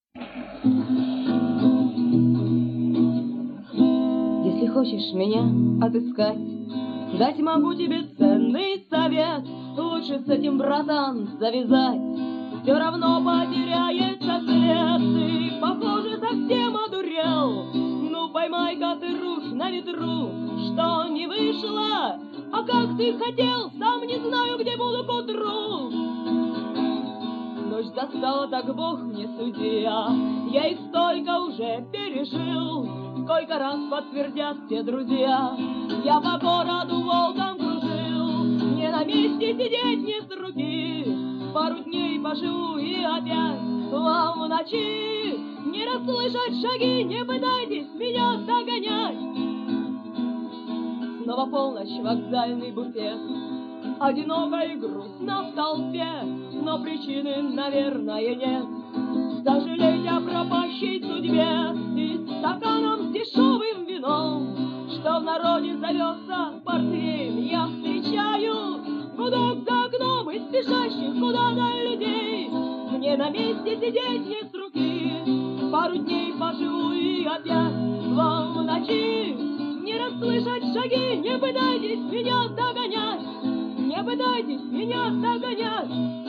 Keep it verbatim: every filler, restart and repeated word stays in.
Если хочешь меня отыскать, дать могу тебе ценный совет. Лучше с этим, братан, завязать, все равно потеряется след. Ты, похоже, совсем одурел. Ну, поймай-ка ты рух на ветру, что не вышло. А как ты хотел, сам не знаю, где буду к утру. Ночь застала, так Бог мне судья, я их столько уже пережил. Сколько раз подтвердят все друзья, я по городу волком кружил. Не на месте сидеть, не с руки, пару дней поживу и опять вам в ночи. Не расслышать шаги, не пытайтесь меня догонять. Снова полночь, вокзальный буфет, одиноко и грустно в толпе, но причины, наверное, нет сожалеть о пропащей судьбе. И стаканом с дешевым вином, что в народе зовется портвейн, я встречаю гудок за окном и спешащих куда-то людей. Мне на месте сидеть не с руки, пару дней поживу и опять вам в ночи. Не расслышать шаги, не пытайтесь меня догонять, не пытайтесь меня догонять.